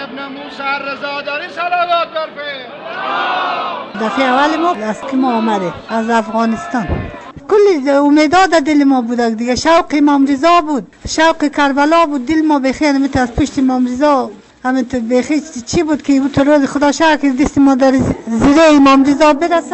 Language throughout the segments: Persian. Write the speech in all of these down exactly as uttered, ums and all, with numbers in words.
ابن موسی رضا داری صلوات بفرست. دفعه اول ما از که ما آمده از افغانستان کل امیداد دل ما بود دیگه. شوق امام رضا بود، شوق کربلا بود، دل ما بخیر میت از پشت امام رضا همین تو بخیر چی بود که تو روز خدا شکر دست ما در زیر امام رضا برسه.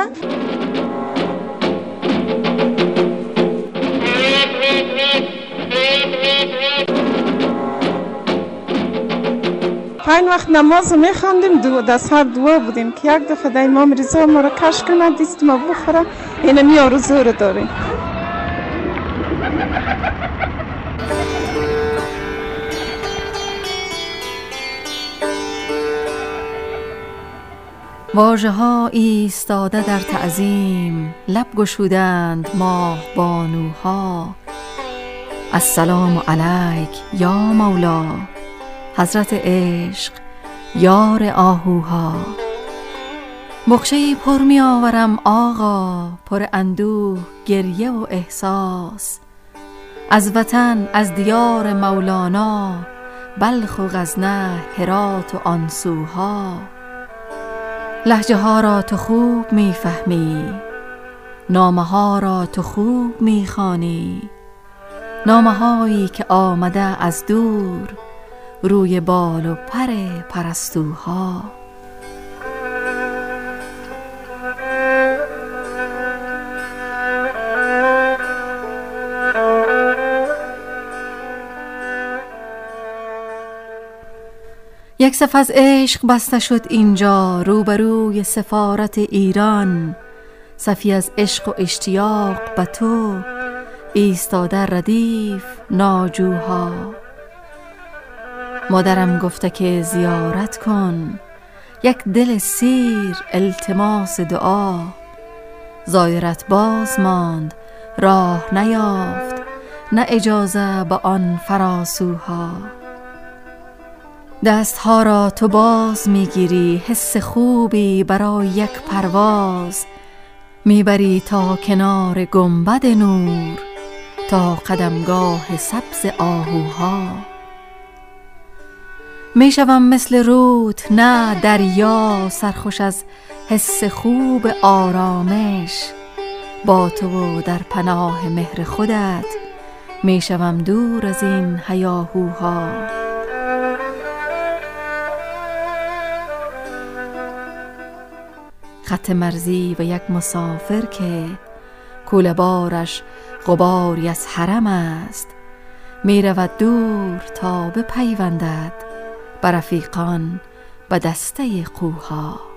پنج وقت نماز میخواندیم، دو دست هر دعا بودیم که یک دفعه در امام رضا ما را کش کنه، دست ما بخوره. اینمی آرزو رو داریم. واژه ها ایستاده در تعظیم، لب گشودند ماه بانوها. السلام علیک یا مولا، حضرت عشق یار آهوها. بخشه‌ای پر می آورم آقا، پر اندوه گریه و احساس. از وطن از دیار مولانا، بلخ و غزنه هرات و آنسوها. لهجه ها را تو خوب می فهمی، نامه ها را تو خوب می خوانی. نامه هایی که آمده از دور، روی بال و پر پرستوها. یک صف از عشق بسته شد اینجا، روبروی سفارت ایران. صفی از عشق و اشتیاق به تو، ایستاده ردیف ناجوها. مادرم گفته که زیارت کن، یک دل سیر التماس دعا. زایرت باز ماند راه نیافت، نه اجازه به آن فراسوها. دستها را تو باز میگیری، حس خوبی برای یک پرواز. میبری تا کنار گنبد نور، تا قدمگاه سبز آهوها. میشوم مثل رود نه دریا، سرخوش از حس خوب آرامش. با تو در پناه مهر خودت، میشوم دور از این هیاهوها. خط مرزی و یک مسافر که کوله بارش غباری از حرم است. می رود دور تا بپیوندد به رفیقان به دسته قوها.